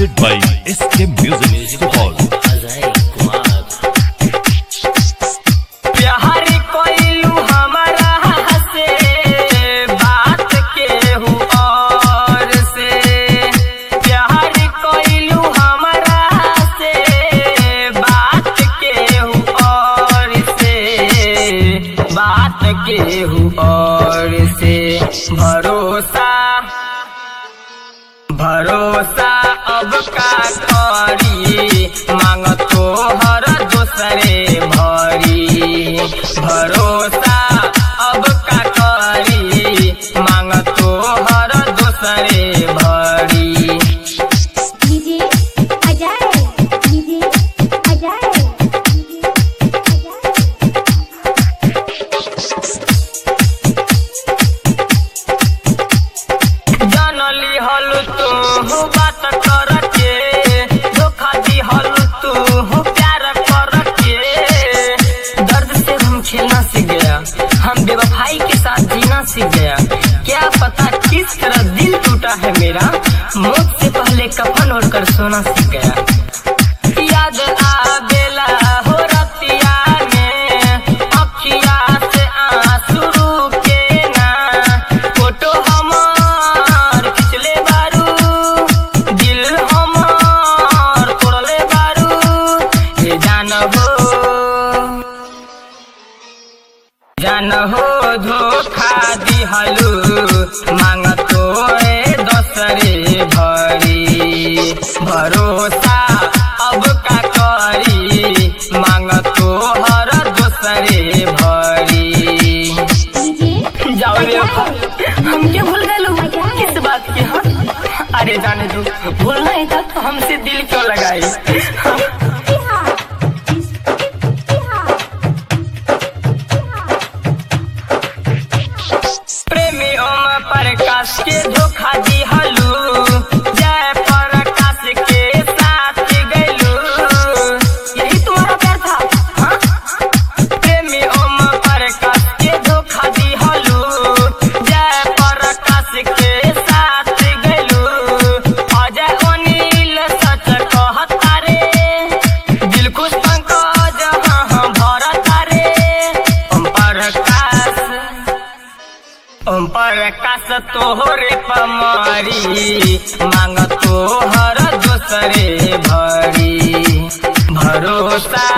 presented by SK Music Hall. और से भरोसा अब का करी मांग तो हर दूसरे भरी भरोसा अब का करी मांग तो हर दूसरे भरी। जानली हल तू बात कर के धोखा दी हल तू प्यार कर के दर्द से हम खेलना सीख गया हम बेवफाई के साथ जीना सीख गया क्या पता किस तरह दिल टूटा है मेरा मौत से पहले कफन ओढ़कर सोना सीख गया। याद आ बेला हो रतिया में अखिया से आंसू रुके ना फोटो हमार खिंचले बारू दिल हमार तोड़ले बारू ये जान हो धोखा दिहलू मांग तो दूसरे भरी भरोसा अब का करी मांग तो हर दूसरे भरी। जाओ रे हम क्या भूल गए किस बात की। हाँ अरे जाने दो भूलना ही था तो हमसे दिल क्यों लगाई। प्रेमी ओम प्रकाश के धोखा दी हलू जय प्रकाश के साथ गलू यही तुम्हारा प्यार था। हाँ प्रेमी ओम प्रकाश के धोखा दी हलू जय प्रकाश के साथ गलू अजय अनिल सच कहता रे दिल खुश पंकज हाँ भरता रे ओम प्रकाश तोहरे पमारी मांग तो हर दूसरे भरी भरोसा